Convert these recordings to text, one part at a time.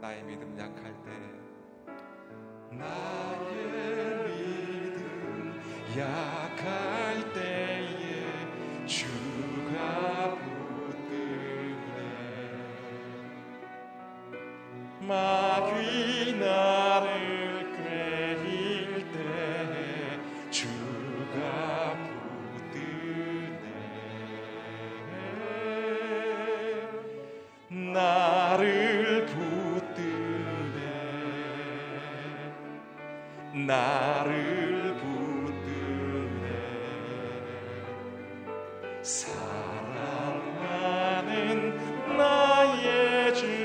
나의 믿음 약할 때, 나의 믿음 약할 때에 주가 붙드네. 마귀 나를 꾀일 때에 주가 붙드네. 나를 붙드네. 나를 붙드네. 사랑하는 나의 주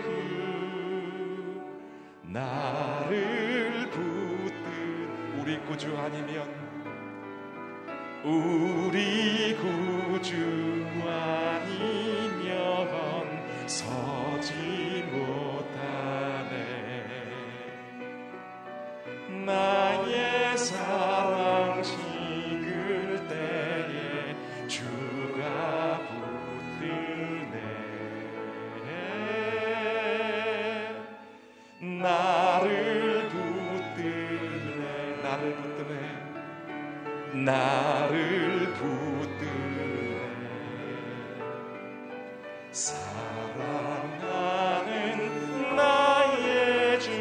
나를 붙든. 우리 구주 아니면, 우리 구주 아니면 서지 못하네. 나의 사랑 식을 때에 주가 붙드네. 나를 붙드네. 나를 붙드네. 나를 붙드네. 사랑하는 나의 주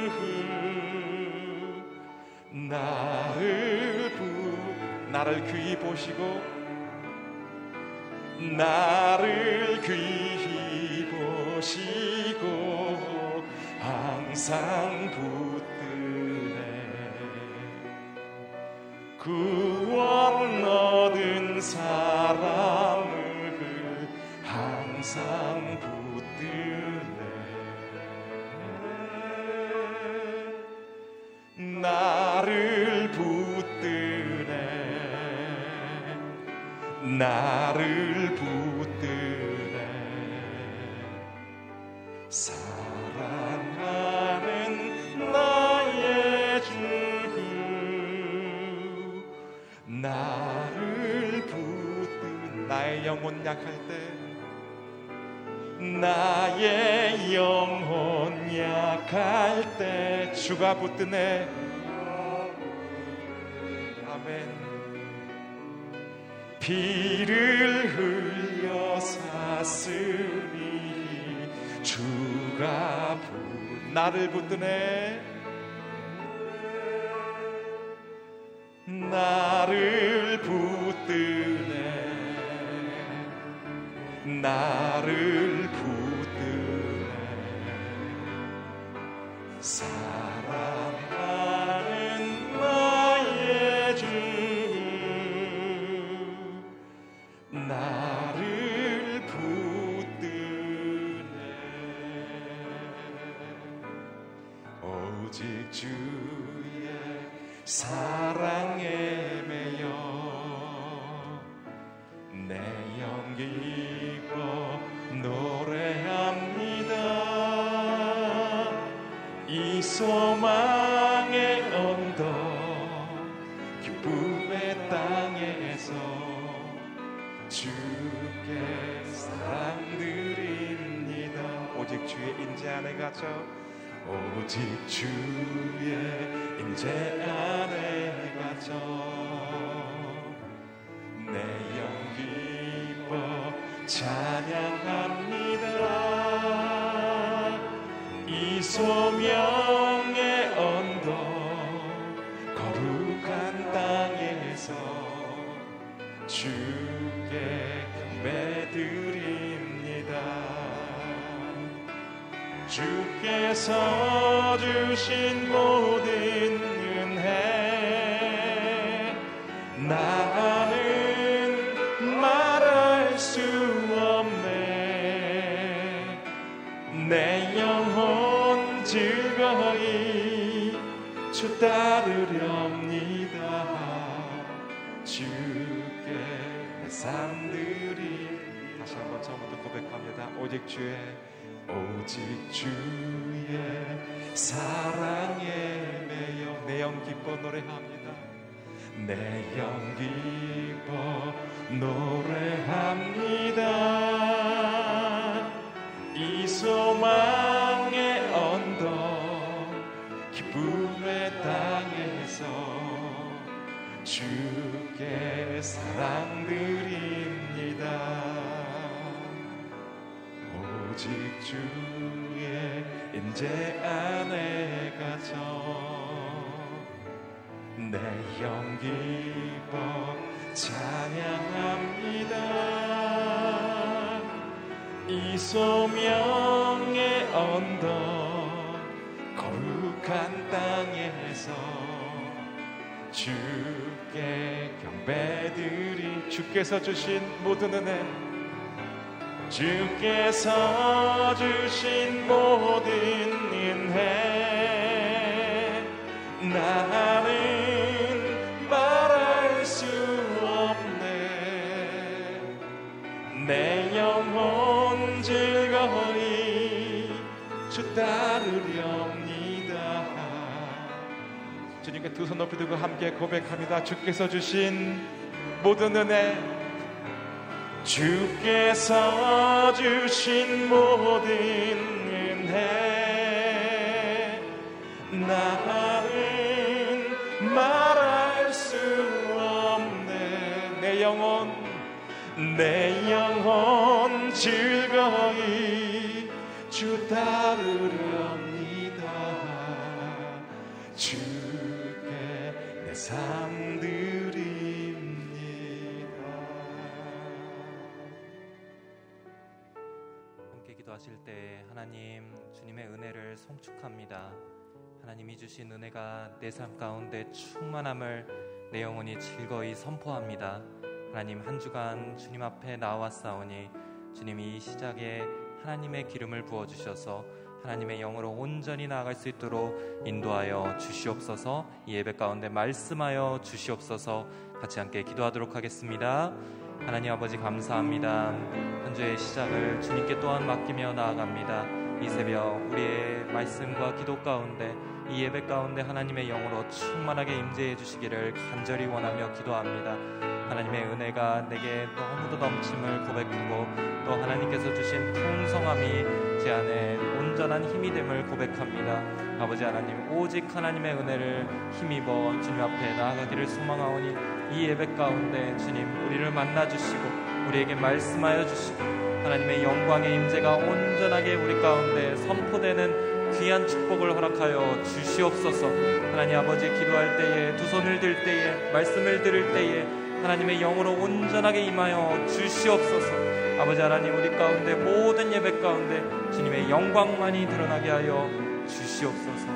나를 귀히 보시고, 나를 귀히 보시고 항상 붙드네. 구원 얻은 사람을 항상 붙드네. 나를 붙드네. 나를 붙드네. 사랑하는 나의 주 나를 붙든. 나의 영혼 약할 때, 나의 영혼 약할 때 주가 붙드네. 아멘. 피를 흘려 샀으니 주가 나를 붙드네. 나를 붙드네. 나를 붙드네. 사랑하는 나의 주 나를 붙드네. 오직 주의 사랑에 매여 내 영 기뻐 노래합니다. 이 소망의 언덕 기쁨의 땅에서 주께 사랑드립니다. 오직 주의 임재 안에 갇혀, 오직 주의 임재 안에 갇혀 내 영 기뻐 찬양합니다. 이 소명의 언덕 거룩한 땅에서 주께 배드립니다. 주께서 주신 모든 은혜 나는 말할 수 없네. 내 영혼 즐거이 주 따르렵니다. 주께 내 삶들이. 다시 한번 처음부터 고백합니다. 오직 주의 사랑에 매여 내 영 기뻐 노래합니다. 내 영 기뻐 노래합니다. 이 소망의 오직 주의 임재 안에 갇혀 내 영 기뻐 찬양합니다. 이 소명의 언덕 거룩한 땅에서 주께 경배드리 주께서 주신 모든 은혜 주께서 주신 모든 은혜 나는 말할 수 없네. 내 영혼 즐거이 주 따르렵니다. 주님께 두 손 높이 들고 함께 고백합니다. 주께서 주신 모든 은혜 주께서 주신 모든 은혜 나는 말할 수 없네. 내 영혼 즐거이 주 따르렵니다. 주께 내 삶 드립니다. 함께 기도하실 때 하나님 주님의 은혜를 송축합니다. 하나님이 주신 은혜가 내 삶 가운데 충만함을 내 영혼이 즐거이 선포합니다. 하나님 한 주간 주님 앞에 나와싸우니 주님이 이 시작에 하나님의 기름을 부어주셔서 하나님의 영으로 온전히 나아갈 수 있도록 인도하여 주시옵소서. 이 예배 가운데 말씀하여 주시옵소서. 같이 함께 기도하도록 하겠습니다. 하나님 아버지 감사합니다. 한 주의 시작을 주님께 또한 맡기며 나아갑니다. 이 새벽 우리의 말씀과 기도 가운데 이 예배 가운데 하나님의 영으로 충만하게 임재해 주시기를 간절히 원하며 기도합니다. 하나님의 은혜가 내게 너무도 넘침을 고백하고 또 하나님께서 주신 풍성함이 제 안에 온전한 힘이 됨을 고백합니다. 아버지 하나님 오직 하나님의 은혜를 힘입어 주님 앞에 나아가기를 소망하오니 이 예배 가운데 주님 우리를 만나주시고 우리에게 말씀하여 주시고 하나님의 영광의 임재가 온전하게 우리 가운데 선포되는 귀한 축복을 허락하여 주시옵소서. 하나님 아버지 기도할 때에 두 손을 들 때에 말씀을 들을 때에 하나님의 영으로 온전하게 임하여 주시옵소서. 아버지 하나님 우리 가운데 모든 예배 가운데 주님의 영광만이 드러나게 하여 주시옵소서.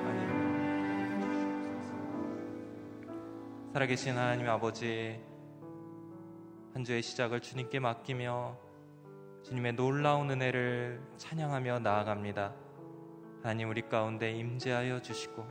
살아계신 하나님 아버지 한 주의 시작을 주님께 맡기며 주님의 놀라운 은혜를 찬양하며 나아갑니다. 하나님 우리 가운데 임재하여 주시고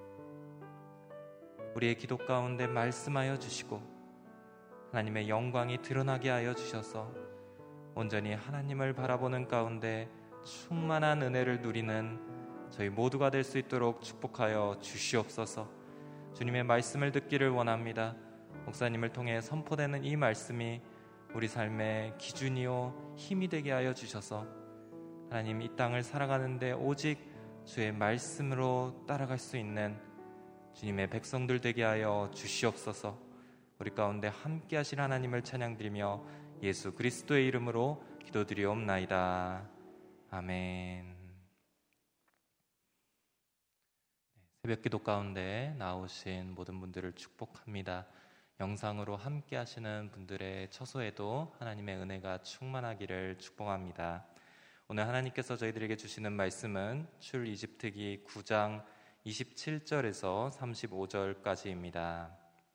우리의 기도 가운데 말씀하여 주시고 하나님의 영광이 드러나게 하여 주셔서 온전히 하나님을 바라보는 가운데 충만한 은혜를 누리는 저희 모두가 될 수 있도록 축복하여 주시옵소서. 주님의 말씀을 듣기를 원합니다. 목사님을 통해 선포되는 이 말씀이 우리 삶의 기준이요 힘이 되게 하여 주셔서 하나님 이 땅을 살아가는데 오직 주의 말씀으로 따라갈 수 있는 주님의 백성들 되게 하여 주시옵소서. 우리 가운데 함께 하신 하나님을 찬양드리며 예수 그리스도의 이름으로 기도드리옵나이다. 아멘. 새벽기도 가운데 나오신 모든 분들을 축복합니다. 영상으로 함께 하시는 분들의 처소에도 하나님의 은혜가 충만하기를 축복합니다. 오늘 하나님께서 저희들에게 주시는 말씀은 출 이집트기 9장 27절에서 35절까지입니다.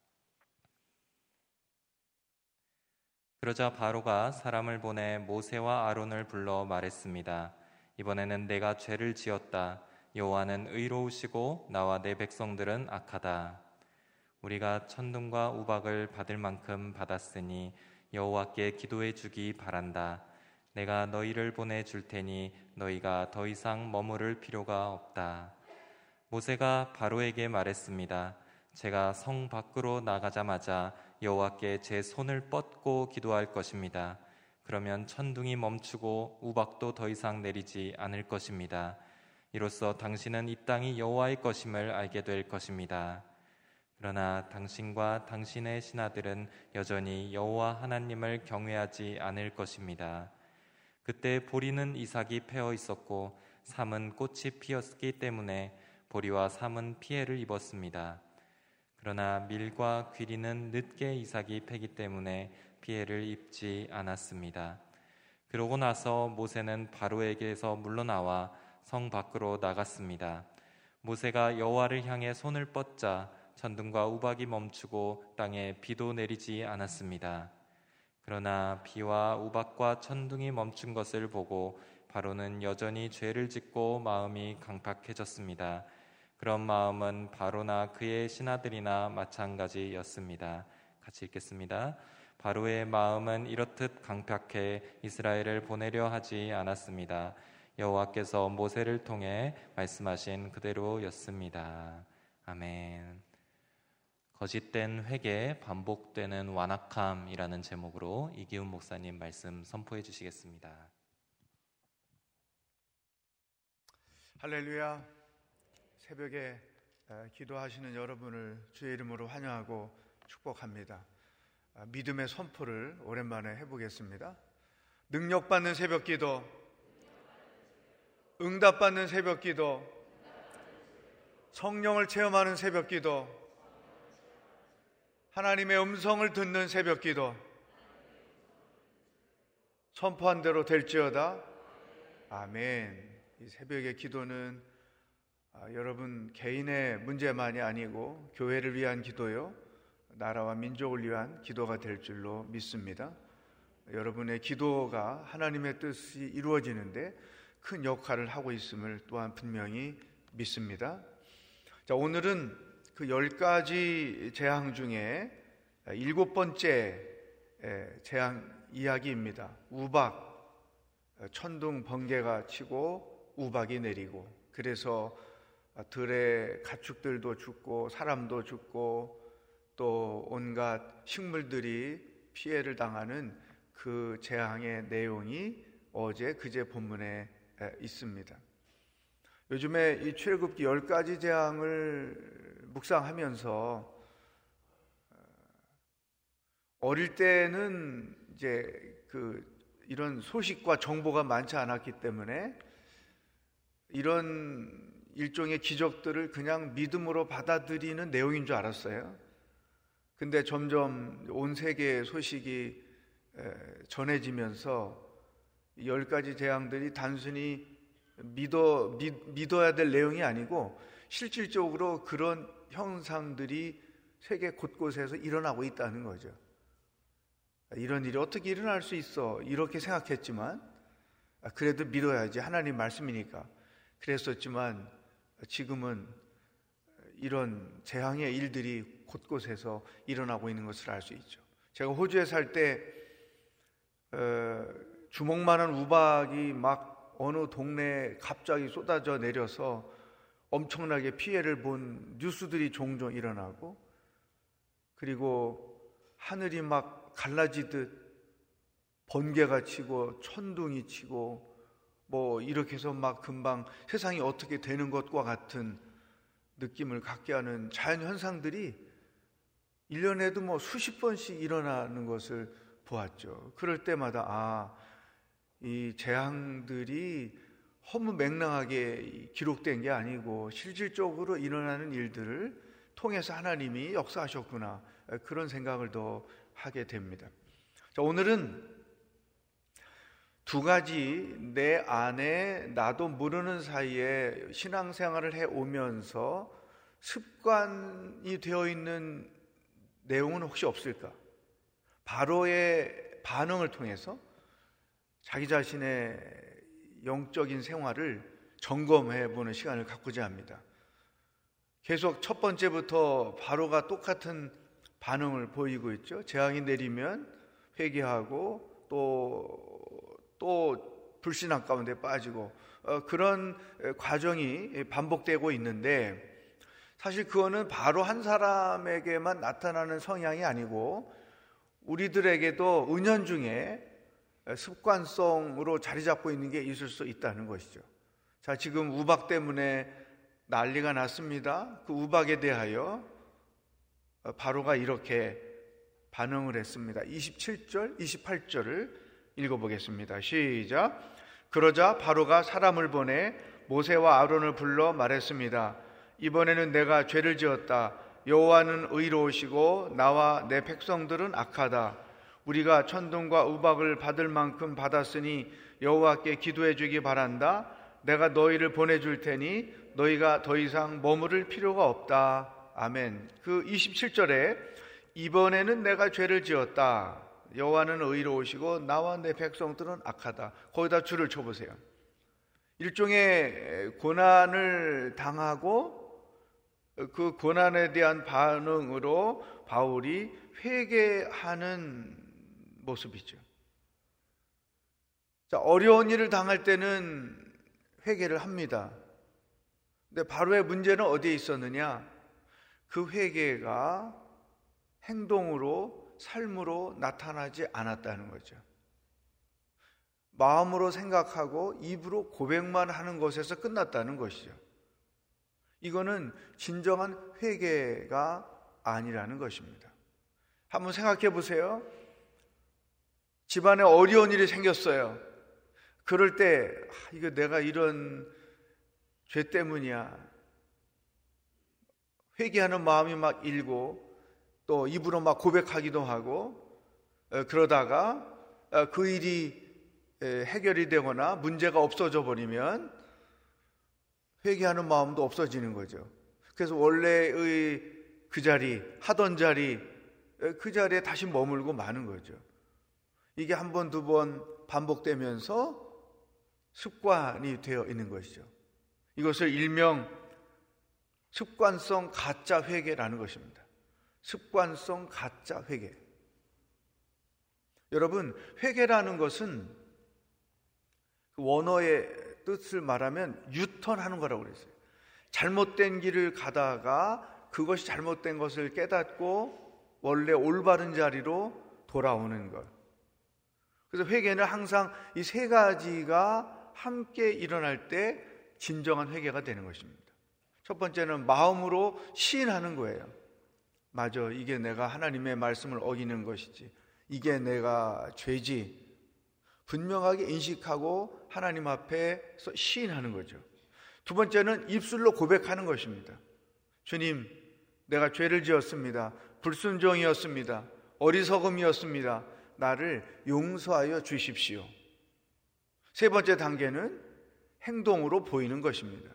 그러자 바로가 사람을 보내 모세와 아론을 불러 말했습니다. 이번에는 내가 죄를 지었다. 여호와는 의로우시고 나와 내 백성들은 악하다. 우리가 천둥과 우박을 받을 만큼 받았으니 여호와께 기도해 주기 바란다. 내가 너희를 보내줄 테니 너희가 더 이상 머무를 필요가 없다. 모세가 바로에게 말했습니다. 제가 성 밖으로 나가자마자 여호와께 제 손을 뻗고 기도할 것입니다. 그러면 천둥이 멈추고 우박도 더 이상 내리지 않을 것입니다. 이로써 당신은 이 땅이 여호와의 것임을 알게 될 것입니다. 그러나 당신과 당신의 신하들은 여전히 여호와 하나님을 경외하지 않을 것입니다. 그때 보리는 이삭이 패어 있었고 삼은 꽃이 피었기 때문에 보리와 삼은 피해를 입었습니다. 그러나 밀과 귀리는 늦게 이삭이 패기 때문에 피해를 입지 않았습니다. 그러고 나서 모세는 바로에게서 물러나와 성 밖으로 나갔습니다. 모세가 여호와를 향해 손을 뻗자 천둥과 우박이 멈추고 땅에 비도 내리지 않았습니다. 그러나 비와 우박과 천둥이 멈춘 것을 보고 바로는 여전히 죄를 짓고 마음이 강팍해졌습니다. 그런 마음은 바로나 그의 신하들이나 마찬가지였습니다. 같이 읽겠습니다. 바로의 마음은 이렇듯 강팍해 이스라엘을 보내려 하지 않았습니다. 여호와께서 모세를 통해 말씀하신 그대로였습니다. 아멘. 거짓된 회개, 반복되는 완악함이라는 제목으로 이기훈 목사님 말씀 선포해 주시겠습니다. 할렐루야. 새벽에 기도하시는 여러분을 주의 이름으로 환영하고 축복합니다. 믿음의 선포를 오랜만에 해보겠습니다. 능력받는 새벽기도, 응답받는 새벽기도, 성령을 체험하는 새벽기도, 하나님의 음성을 듣는 새벽기도, 선포한 대로 될지어다. 아멘. 이 새벽의 기도는 여러분 개인의 문제만이 아니고 교회를 위한 기도요, 나라와 민족을 위한 기도가 될 줄로 믿습니다. 여러분의 기도가 하나님의 뜻이 이루어지는데 큰 역할을 하고 있음을 또한 분명히 믿습니다. 자, 오늘은 그 10가지 재앙 중에 7번째 재앙 이야기입니다. 우박, 천둥 번개가 치고 우박이 내리고, 그래서 들의 가축들도 죽고 사람도 죽고 또 온갖 식물들이 피해를 당하는 그 재앙의 내용이 어제 그제 본문에 있습니다. 요즘에 이 출애굽기 10가지 재앙을 묵상하면서 어릴 때는 이제 이런 소식과 정보가 많지 않았기 때문에 이런 일종의 기적들을 그냥 믿음으로 받아들이는 내용인 줄 알았어요. 근데 점점 온 세계의 소식이 전해지면서 10가지 재앙들이 단순히 믿어야 될 내용이 아니고 실질적으로 그런 형상들이 세계 곳곳에서 일어나고 있다는 거죠. 이런 일이 어떻게 일어날 수 있어? 이렇게 생각했지만 그래도 믿어야지, 하나님 말씀이니까 그랬었지만 지금은 이런 재앙의 일들이 곳곳에서 일어나고 있는 것을 알 수 있죠. 제가 호주에 살 때 주먹만한 우박이 막 어느 동네에 갑자기 쏟아져 내려서 엄청나게 피해를 본 뉴스들이 종종 일어나고, 그리고 하늘이 막 갈라지듯 번개가 치고 천둥이 치고 뭐 이렇게 해서 막 금방 세상이 어떻게 되는 것과 같은 느낌을 갖게 하는 자연 현상들이 1년에도 뭐 수십 번씩 일어나는 것을 보았죠. 그럴 때마다 이 재앙들이 허무맹랑하게 기록된 게 아니고 실질적으로 일어나는 일들을 통해서 하나님이 역사하셨구나, 그런 생각을 더 하게 됩니다. 자, 오늘은 2가지 내 안에 나도 모르는 사이에 신앙생활을 해오면서 습관이 되어 있는 내용은 혹시 없을까? 바로의 반응을 통해서 자기 자신의 영적인 생활을 점검해 보는 시간을 갖고자 합니다. 계속 첫 번째부터 바로가 똑같은 반응을 보이고 있죠. 재앙이 내리면 회개하고 또 불신앙 가운데 빠지고 그런 과정이 반복되고 있는데, 사실 그거는 바로 한 사람에게만 나타나는 성향이 아니고 우리들에게도 은연중에 습관성으로 자리 잡고 있는 게 있을 수 있다는 것이죠. 자, 지금 우박 때문에 난리가 났습니다. 그 우박에 대하여 바로가 이렇게 반응을 했습니다. 27절, 28절을 읽어보겠습니다. 시작. 그러자 바로가 사람을 보내 모세와 아론을 불러 말했습니다. 이번에는 내가 죄를 지었다. 여호와는 의로우시고 나와 내 백성들은 악하다. 우리가 천둥과 우박을 받을 만큼 받았으니 여호와께 기도해 주기 바란다. 내가 너희를 보내줄 테니 너희가 더 이상 머무를 필요가 없다. 아멘. 그 27절에 이번에는 내가 죄를 지었다. 여호와는 의로우시고 나와 내 백성들은 악하다. 거기다 줄을 쳐보세요. 일종의 고난을 당하고 그 고난에 대한 반응으로 바울이 회개하는 모습이죠. 자, 어려운 일을 당할 때는 회개를 합니다. 근데 바로의 문제는 어디에 있었느냐? 그 회개가 행동으로, 삶으로 나타나지 않았다는 거죠. 마음으로 생각하고 입으로 고백만 하는 것에서 끝났다는 것이죠. 이거는 진정한 회개가 아니라는 것입니다. 한번 생각해 보세요. 집안에 어려운 일이 생겼어요. 그럴 때 이거 내가 이런 죄 때문이야. 회개하는 마음이 막 일고 또 입으로 막 고백하기도 하고 그러다가 그 일이 해결이 되거나 문제가 없어져 버리면 회개하는 마음도 없어지는 거죠. 그래서 원래의 그 자리, 하던 자리, 그 자리에 다시 머물고 마는 거죠. 이게 한 번, 두 번 반복되면서 습관이 되어 있는 것이죠. 이것을 일명 습관성 가짜 회개라는 것입니다. 습관성 가짜 회개. 여러분, 회개라는 것은 원어의 뜻을 말하면 유턴하는 거라고 그랬어요. 잘못된 길을 가다가 그것이 잘못된 것을 깨닫고 원래 올바른 자리로 돌아오는 것. 그래서 회개는 항상 이 세 가지가 함께 일어날 때 진정한 회개가 되는 것입니다. 첫 번째는 마음으로 시인하는 거예요. 맞아, 이게 내가 하나님의 말씀을 어기는 것이지, 이게 내가 죄지, 분명하게 인식하고 하나님 앞에서 시인하는 거죠. 두 번째는 입술로 고백하는 것입니다. 주님, 내가 죄를 지었습니다. 불순종이었습니다. 어리석음이었습니다. 나를 용서하여 주십시오. 세 번째 단계는 행동으로 보이는 것입니다.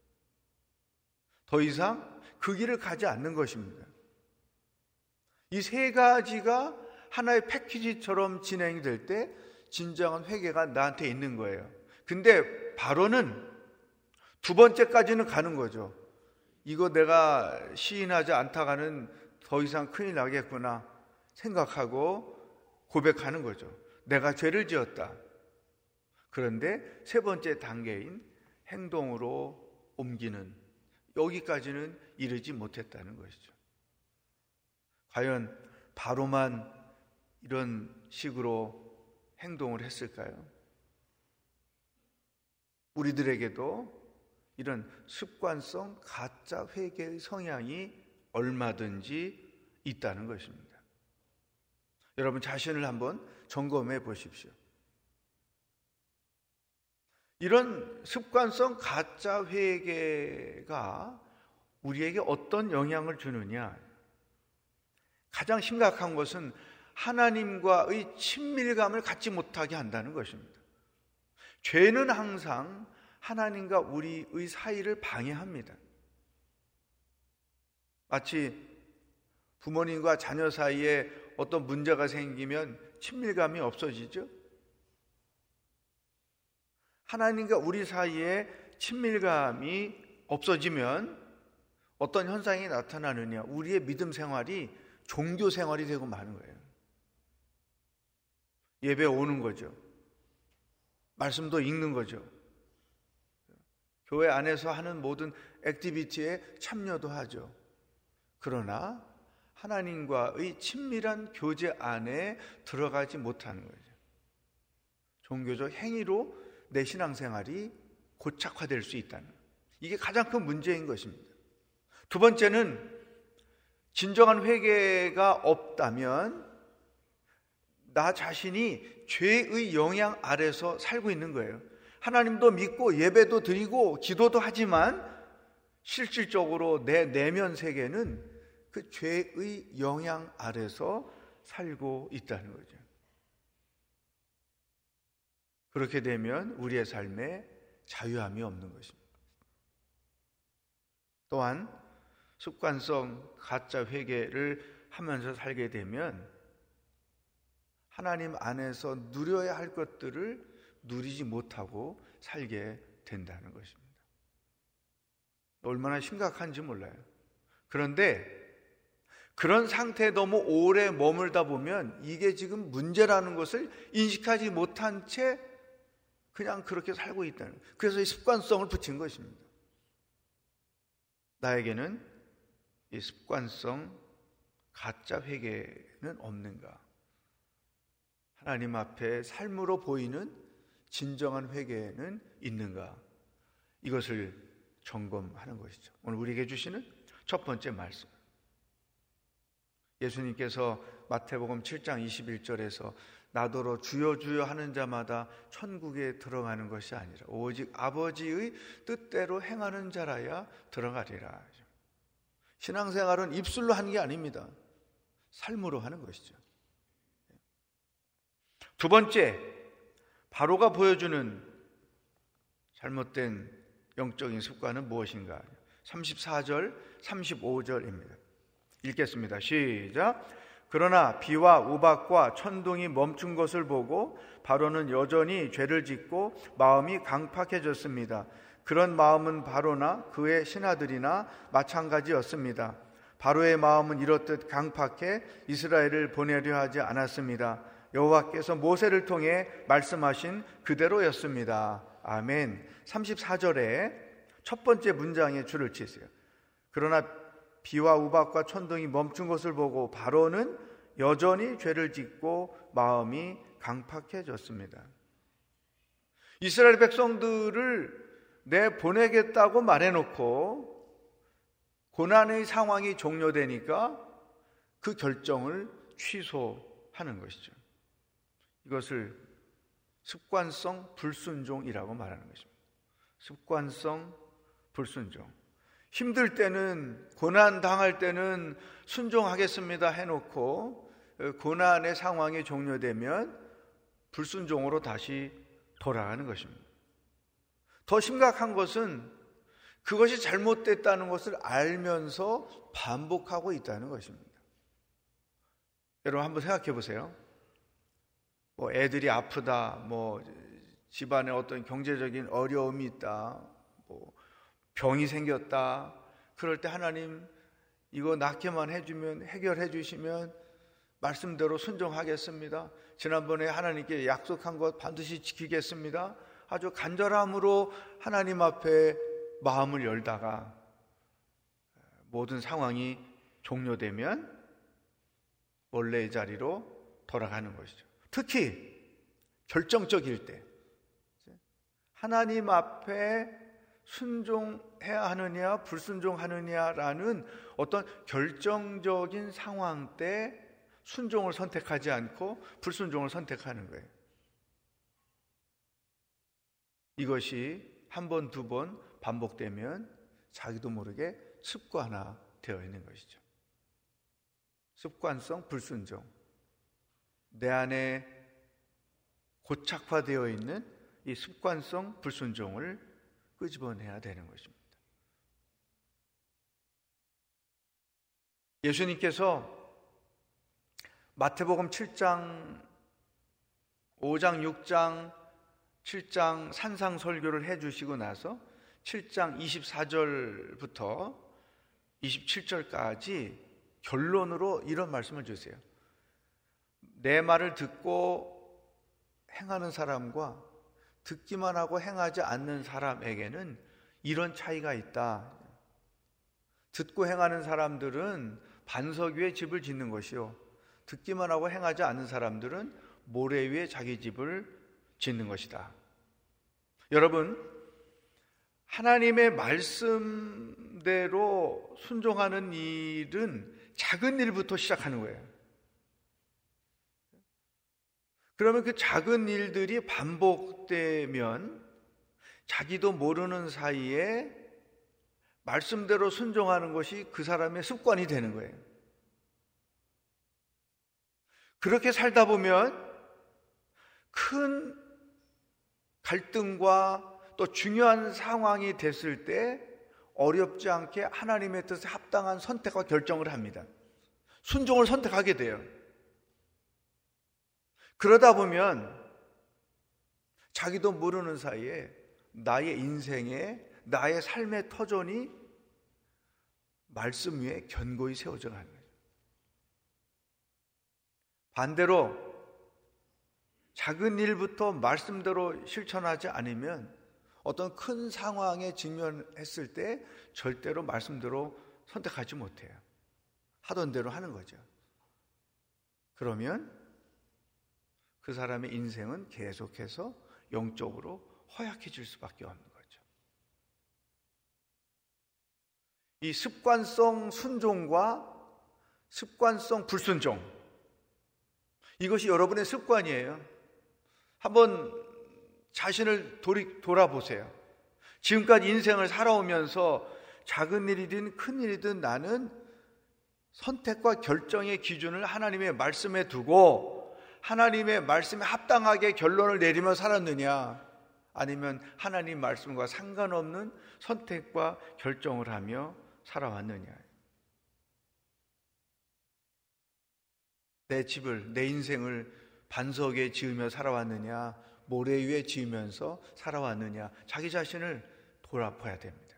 더 이상 그 길을 가지 않는 것입니다. 이 세 가지가 하나의 패키지처럼 진행이 될 때 진정한 회개가 나한테 있는 거예요. 근데 바로는 두 번째까지는 가는 거죠. 이거 내가 시인하지 않다가는 더 이상 큰일 나겠구나 생각하고 고백하는 거죠. 내가 죄를 지었다. 그런데 세 번째 단계인 행동으로 옮기는, 여기까지는 이르지 못했다는 것이죠. 과연 바로만 이런 식으로 행동을 했을까요? 우리들에게도 이런 습관성 가짜 회개의 성향이 얼마든지 있다는 것입니다. 여러분 자신을 한번 점검해 보십시오. 이런 습관성 가짜 회개가 우리에게 어떤 영향을 주느냐? 가장 심각한 것은 하나님과의 친밀감을 갖지 못하게 한다는 것입니다. 죄는 항상 하나님과 우리의 사이를 방해합니다. 마치 부모님과 자녀 사이에 어떤 문제가 생기면 친밀감이 없어지죠. 하나님과 우리 사이에 친밀감이 없어지면 어떤 현상이 나타나느냐? 우리의 믿음 생활이 종교 생활이 되고 마는 거예요. 예배 오는 거죠. 말씀도 읽는 거죠. 교회 안에서 하는 모든 액티비티에 참여도 하죠. 그러나 하나님과의 친밀한 교제 안에 들어가지 못하는 거죠. 종교적 행위로 내 신앙생활이 고착화될 수 있다는, 이게 가장 큰 문제인 것입니다. 두 번째는 진정한 회개가 없다면 나 자신이 죄의 영향 아래서 살고 있는 거예요. 하나님도 믿고 예배도 드리고 기도도 하지만 실질적으로 내 내면 세계는 그 죄의 영향 아래서 살고 있다는 거죠. 그렇게 되면 우리의 삶에 자유함이 없는 것입니다. 또한 습관성 가짜 회개를 하면서 살게 되면 하나님 안에서 누려야 할 것들을 누리지 못하고 살게 된다는 것입니다. 얼마나 심각한지 몰라요. 그런데 그런 상태에 너무 오래 머물다 보면 이게 지금 문제라는 것을 인식하지 못한 채 그냥 그렇게 살고 있다는 거예요. 그래서 이 습관성을 붙인 것입니다. 나에게는 이 습관성 가짜 회개는 없는가? 하나님 앞에 삶으로 보이는 진정한 회개는 있는가? 이것을 점검하는 것이죠. 오늘 우리에게 주시는 첫 번째 말씀. 예수님께서 마태복음 7장 21절에서 나더러 주여 주여 하는 자마다 천국에 들어가는 것이 아니라 오직 아버지의 뜻대로 행하는 자라야 들어가리라. 신앙생활은 입술로 하는 게 아닙니다. 삶으로 하는 것이죠. 두 번째, 바로가 보여주는 잘못된 영적인 습관은 무엇인가? 34절, 35절입니다. 읽겠습니다. 시작. 그러나 비와 우박과 천둥이 멈춘 것을 보고 바로는 여전히 죄를 짓고 마음이 강팍해졌습니다. 그런 마음은 바로나 그의 신하들이나 마찬가지였습니다. 바로의 마음은 이렇듯 강팍해 이스라엘을 보내려 하지 않았습니다. 여호와께서 모세를 통해 말씀하신 그대로였습니다. 아멘. 34절에 첫 번째 문장에 줄을 치세요. 그러나 비와 우박과 천둥이 멈춘 것을 보고 바로는 여전히 죄를 짓고 마음이 강팍해졌습니다. 이스라엘 백성들을 내보내겠다고 말해놓고 고난의 상황이 종료되니까 그 결정을 취소하는 것이죠. 이것을 습관성 불순종이라고 말하는 것입니다. 습관성 불순종. 힘들 때는, 고난 당할 때는 순종하겠습니다 해놓고 고난의 상황이 종료되면 불순종으로 다시 돌아가는 것입니다. 더 심각한 것은 그것이 잘못됐다는 것을 알면서 반복하고 있다는 것입니다. 여러분 한번 생각해 보세요. 애들이 아프다, 집안에 어떤 경제적인 어려움이 있다, 병이 생겼다. 그럴 때 하나님 이거 낫게만 해주면, 해결해 주시면 말씀대로 순종하겠습니다. 지난번에 하나님께 약속한 것 반드시 지키겠습니다. 아주 간절함으로 하나님 앞에 마음을 열다가 모든 상황이 종료되면 원래의 자리로 돌아가는 것이죠. 특히 결정적일 때 하나님 앞에 순종해야 하느냐 불순종하느냐라는 어떤 결정적인 상황 때 순종을 선택하지 않고 불순종을 선택하는 거예요. 이것이 한 번, 두 번 반복되면 자기도 모르게 습관화 되어 있는 것이죠. 습관성 불순종. 내 안에 고착화되어 있는 이 습관성 불순종을 끄집어내야 되는 것입니다. 예수님께서 마태복음 7장, 5장, 6장, 7장 산상설교를 해주시고 나서 7장 24절부터 27절까지 결론으로 이런 말씀을 주세요. 내 말을 듣고 행하는 사람과 듣기만 하고 행하지 않는 사람에게는 이런 차이가 있다. 듣고 행하는 사람들은 반석 위에 집을 짓는 것이요, 듣기만 하고 행하지 않는 사람들은 모래 위에 자기 집을 짓는 것이다. 여러분, 하나님의 말씀대로 순종하는 일은 작은 일부터 시작하는 거예요. 그러면 그 작은 일들이 반복되면 자기도 모르는 사이에 말씀대로 순종하는 것이 그 사람의 습관이 되는 거예요. 그렇게 살다 보면 큰 갈등과 또 중요한 상황이 됐을 때 어렵지 않게 하나님의 뜻에 합당한 선택과 결정을 합니다. 순종을 선택하게 돼요. 그러다 보면 자기도 모르는 사이에 나의 인생에, 나의 삶의 터전이 말씀 위에 견고히 세워져 가는 거예요. 반대로 작은 일부터 말씀대로 실천하지 않으면 어떤 큰 상황에 직면했을 때 절대로 말씀대로 선택하지 못해요. 하던 대로 하는 거죠. 그러면 그 사람의 인생은 계속해서 영적으로 허약해질 수밖에 없는 거죠. 이 습관성 순종과 습관성 불순종, 이것이 여러분의 습관이에요. 한번 자신을 돌아보세요. 지금까지 인생을 살아오면서 작은 일이든 큰 일이든 나는 선택과 결정의 기준을 하나님의 말씀에 두고 하나님의 말씀에 합당하게 결론을 내리며 살았느냐, 아니면 하나님 말씀과 상관없는 선택과 결정을 하며 살아왔느냐. 내 집을, 내 인생을 반석에 지으며 살아왔느냐, 모래 위에 지으면서 살아왔느냐, 자기 자신을 돌아봐야 됩니다.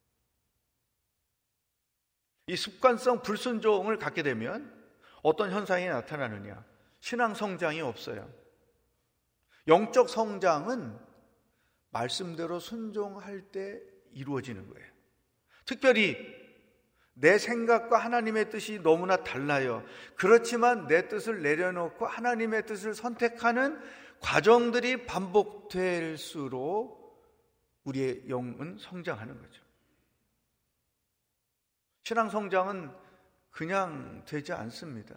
이 습관성 불순종을 갖게 되면 어떤 현상이 나타나느냐? 신앙 성장이 없어요. 영적 성장은 말씀대로 순종할 때 이루어지는 거예요. 특별히 내 생각과 하나님의 뜻이 너무나 달라요. 그렇지만 내 뜻을 내려놓고 하나님의 뜻을 선택하는 과정들이 반복될수록 우리의 영은 성장하는 거죠. 신앙 성장은 그냥 되지 않습니다.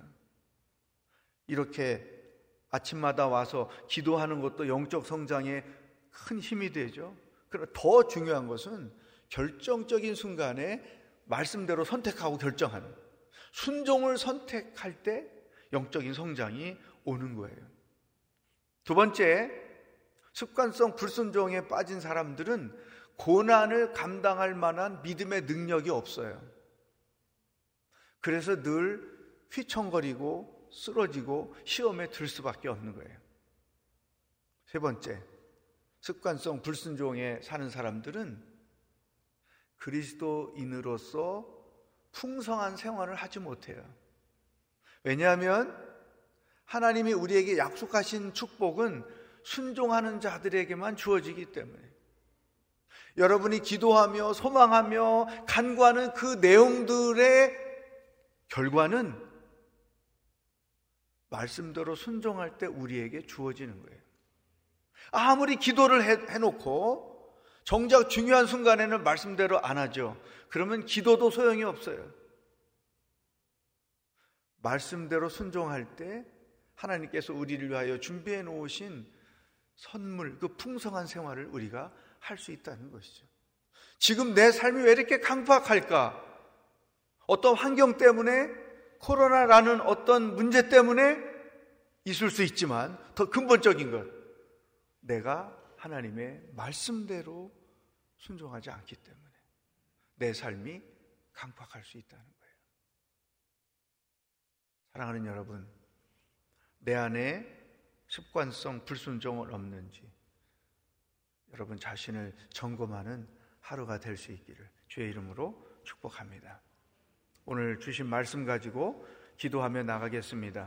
이렇게 아침마다 와서 기도하는 것도 영적 성장에 큰 힘이 되죠. 그러나 더 중요한 것은 결정적인 순간에 말씀대로 선택하고 결정하는, 순종을 선택할 때 영적인 성장이 오는 거예요. 두 번째, 습관성 불순종에 빠진 사람들은 고난을 감당할 만한 믿음의 능력이 없어요. 그래서 늘 휘청거리고 쓰러지고 시험에 들 수밖에 없는 거예요. 세 번째, 습관성 불순종에 사는 사람들은 그리스도인으로서 풍성한 생활을 하지 못해요. 왜냐하면 하나님이 우리에게 약속하신 축복은 순종하는 자들에게만 주어지기 때문에, 여러분이 기도하며 소망하며 간구하는 그 내용들의 결과는 말씀대로 순종할 때 우리에게 주어지는 거예요. 아무리 기도를 해놓고 정작 중요한 순간에는 말씀대로 안 하죠. 그러면 기도도 소용이 없어요. 말씀대로 순종할 때 하나님께서 우리를 위하여 준비해 놓으신 선물, 그 풍성한 생활을 우리가 할 수 있다는 것이죠. 지금 내 삶이 왜 이렇게 강팍할까? 어떤 환경 때문에, 코로나라는 어떤 문제 때문에 있을 수 있지만 더 근본적인 것, 내가 하나님의 말씀대로 순종하지 않기 때문에 내 삶이 강팍할 수 있다는 거예요. 사랑하는 여러분, 내 안에 습관성 불순종은 없는지 여러분 자신을 점검하는 하루가 될 수 있기를 주의 이름으로 축복합니다. 오늘 주신 말씀 가지고 기도하며 나가겠습니다.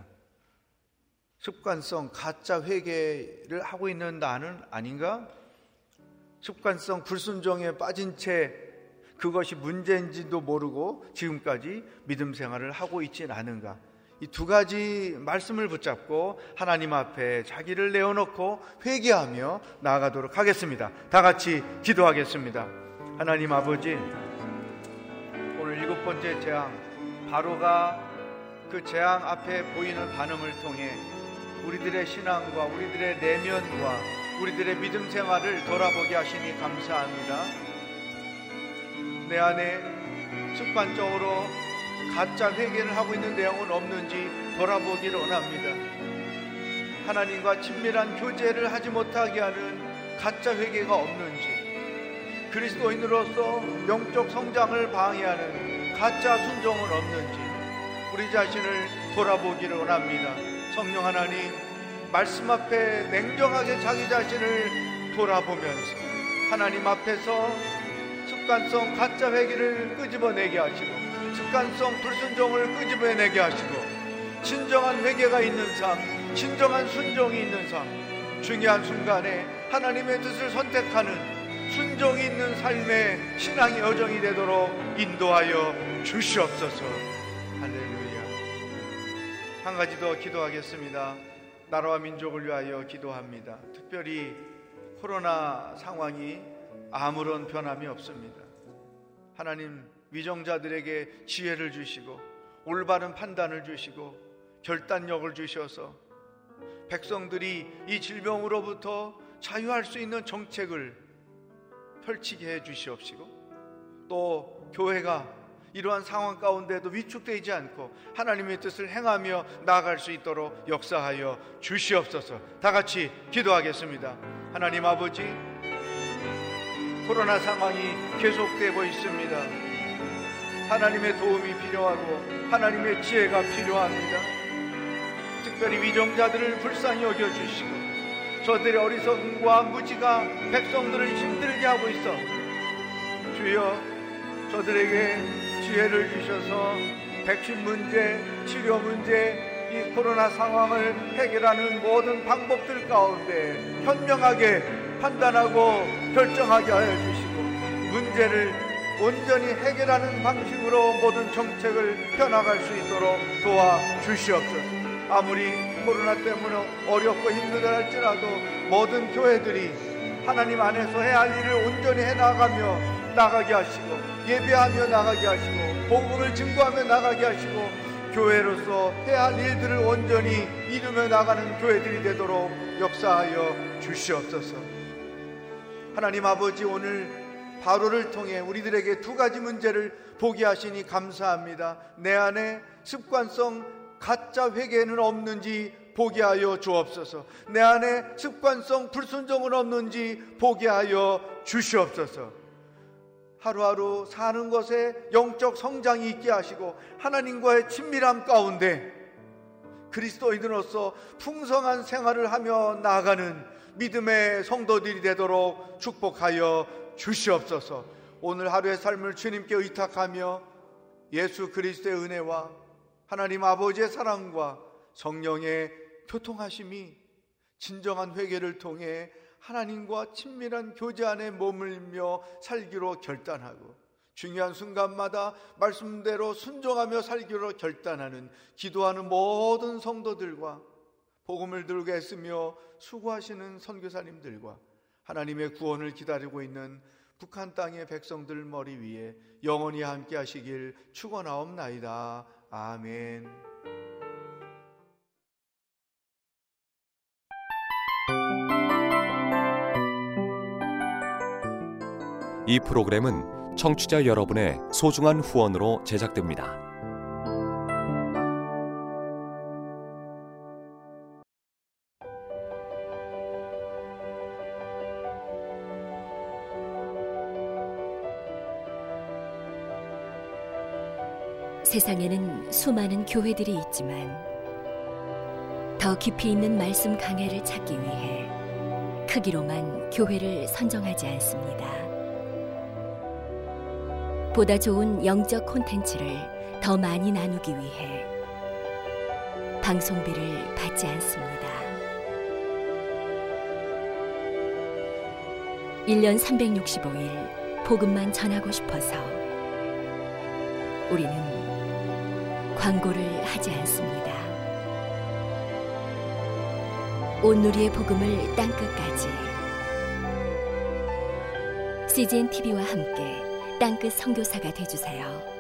습관성 가짜 회개를 하고 있는 나는 아닌가? 습관성 불순종에 빠진 채 그것이 문제인지도 모르고 지금까지 믿음 생활을 하고 있진 않은가? 이 두 가지 말씀을 붙잡고 하나님 앞에 자기를 내어놓고 회개하며 나아가도록 하겠습니다. 다 같이 기도하겠습니다. 하나님 아버지, 오늘 7번째 재앙, 바로가 그 재앙 앞에 보이는 반응을 통해 우리들의 신앙과 우리들의 내면과 우리들의 믿음 생활을 돌아보게 하시니 감사합니다. 내 안에 습관적으로 가짜 회개를 하고 있는 내용은 없는지 돌아보기를 원합니다. 하나님과 친밀한 교제를 하지 못하게 하는 가짜 회개가 없는지, 그리스도인으로서 영적 성장을 방해하는 가짜 순종은 없는지 우리 자신을 돌아보기를 원합니다. 성령 하나님, 말씀 앞에 냉정하게 자기 자신을 돌아보면서 하나님 앞에서 습관성 가짜 회개를 끄집어내게 하시고 습관성 불순종을 끄집어내게 하시고 진정한 회개가 있는 삶, 진정한 순종이 있는 삶, 중요한 순간에 하나님의 뜻을 선택하는 순종이 있는 삶의 신앙의 여정이 되도록 인도하여 주시옵소서. 할렐루야. 한 가지 더 기도하겠습니다. 나라와 민족을 위하여 기도합니다. 특별히 코로나 상황이 아무런 변함이 없습니다. 하나님, 위정자들에게 지혜를 주시고 올바른 판단을 주시고 결단력을 주셔서 백성들이 이 질병으로부터 자유할 수 있는 정책을 펼치게 해 주시옵시고, 또 교회가 이러한 상황 가운데도 위축되지 않고 하나님의 뜻을 행하며 나아갈 수 있도록 역사하여 주시옵소서. 다 같이 기도하겠습니다. 하나님 아버지, 코로나 상황이 계속되고 있습니다. 하나님의 도움이 필요하고 하나님의 지혜가 필요합니다. 특별히 위정자들을 불쌍히 여겨주시고 저들의 어리석음과 무지가 백성들을 힘들게 하고 있어 주여, 저들에게 지혜를 주셔서 백신 문제, 치료 문제, 이 코로나 상황을 해결하는 모든 방법들 가운데 현명하게 판단하고 결정하게 하여 주시고 문제를 온전히 해결하는 방식으로 모든 정책을 펴나갈 수 있도록 도와주시옵소서. 아무리 코로나 때문에 어렵고 힘들다 할지라도 모든 교회들이 하나님 안에서 해야 할 일을 온전히 해나가며 나가게 하시고 예배하며 나가게 하시고 복음을 증거하며 나가게 하시고 교회로서 해야 할 일들을 온전히 이루며 나가는 교회들이 되도록 역사하여 주시옵소서. 하나님 아버지, 오늘 바로를 통해 우리들에게 두 가지 문제를 보게 하시니 감사합니다. 내 안에 습관성 가짜 회개는 없는지 보게 하여 주옵소서. 내 안에 습관성 불순종은 없는지 보게 하여 주시옵소서. 하루하루 사는 것에 영적 성장이 있게 하시고 하나님과의 친밀함 가운데 그리스도인으로서 풍성한 생활을 하며 나아가는 믿음의 성도들이 되도록 축복하여 주시옵소서. 오늘 하루의 삶을 주님께 의탁하며 예수 그리스도의 은혜와 하나님 아버지의 사랑과 성령의 교통하심이 진정한 회개를 통해 하나님과 친밀한 교제 안에 머물며 살기로 결단하고 중요한 순간마다 말씀대로 순종하며 살기로 결단하는 기도하는 모든 성도들과 복음을 들고 애쓰며 수고하시는 선교사님들과 하나님의 구원을 기다리고 있는 북한 땅의 백성들 머리 위에 영원히 함께 하시길 축원하옵나이다. 아멘. 이 프로그램은 청취자 여러분의 소중한 후원으로 제작됩니다. 세상에는 수많은 교회들이 있지만 더 깊이 있는 말씀 강해를 찾기 위해 크기로만 교회를 선정하지 않습니다. 보다 좋은 영적 콘텐츠를 더 많이 나누기 위해 방송비를 받지 않습니다. 1년 365일 복음만 전하고 싶어서 우리는 광고를 하지 않습니다. 온누리의 복음을 땅끝까지 CGN TV와 함께 땅끝 선교사가 되어주세요.